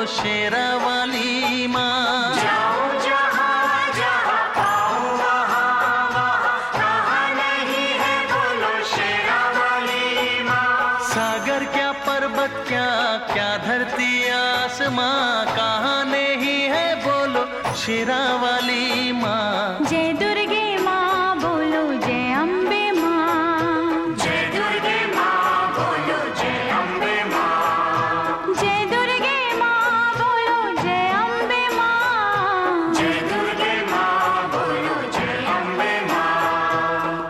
शेरा वाली माँ। जाओ जहाँ जहाँ पाओ वहाँ वहाँ, कहाँ नहीं है बोलो शेरा वाली माँ। सागर क्या पर्वत क्या क्या धरती आसमां, कहाँ नहीं है बोलो शेरा वाली माँ। जय दुर्गे माँ बोलो जय अम्बे माँ। जय दुर्गे माँ बोलो जय अम्बे माँ। जय दुर्गे माँ बोलो जय अम्बे माँ। जय दुर्गे माँ बोलो जय अम्बे माँ।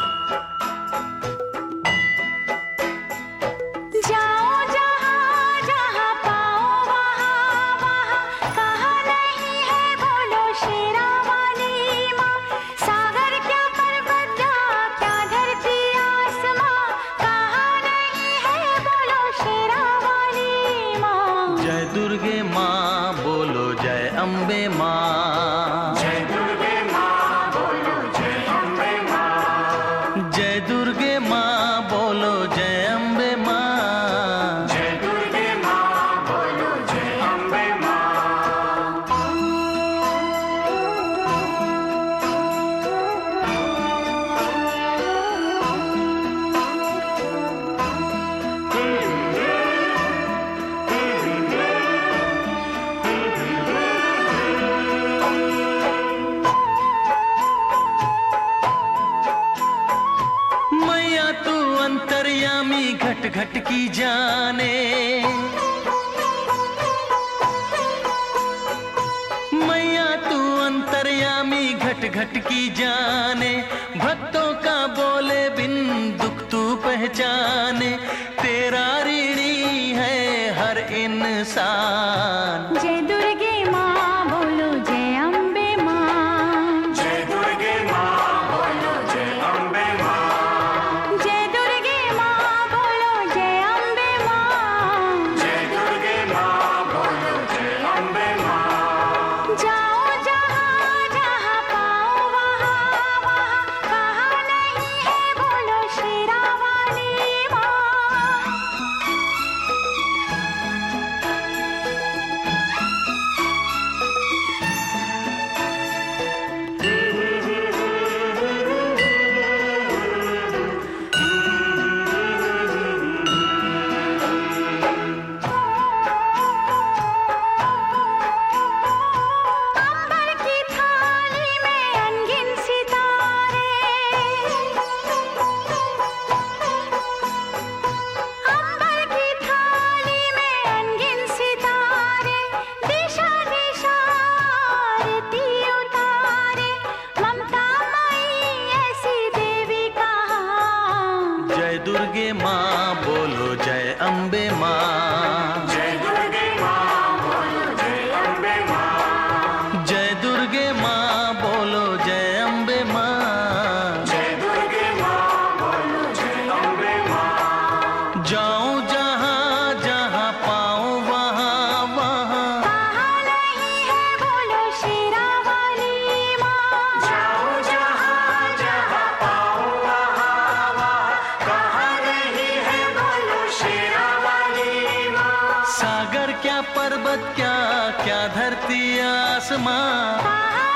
जाओ जहाँ जहाँ पाओ वहाँ वहाँ, कहाँ नहीं है बोलो शेरा वाली माँ। सागर क्या पर्वत क्या धरती आसमां, कहाँ नहीं है बोलो शेरा वाली माँ। जय दुर्गे माँ बोलो जय अम्बे माँ। जय दुर्गे माँ बोलो जय अम्बे माँ। जय दुर्गे माँ बोलो जय अम्बे माँ। जय दुर्गे माँ बोलो जय अम्बे माँ। मैया तू अंतर्यामी घट घट की जाने, मैया तू अंतर्यामी घट घट की जाने। भक्तों का बोले बिन दुख तू पहचाने, तेरा ऋणी है हर इंसान। जय दुर्गे माँ बोलो जय अम्बे माँ। जय दुर्गे माँ बोलो जय अम्बे माँ। जय दुर्गे माँ बोलो जय अम्बे माँ। जय दुर्गे माँ बोलो जय अम्बे माँ। जाओ जहाँ जहाँ पाओ वहाँ वहाँ, कहाँ नहीं है बोलो शेरा वाली माँ। अंबर की थाली में अनगिन सितारे, अंबर की थाली में अनगिन सितारे, दिशा दिशा आरती उतारे, ममता मई ऐसी देवी कहाँ। जय दुर्गे माँ बोलो जय अम्बे माँ। जय दुर्गे माँ बोलो जय अम्बे माँ। जय दुर्गे माँ बोलो जय अम्बे माँ। जय दुर्गे माँ बोलो जय अम्बे माँ। जाऊं जहाँ जहाँ पाऊं वहाँ वहाँ, कहाँ नहीं है बोलो शेरा वाली माँ। जाओ जहाँ जहाँ पाओ वहाँ वहाँ, कहाँ नहीं है बोलो शेरा वाली माँ। सागर क्या पर्वत क्या क्या धरती आसमां, कहाँ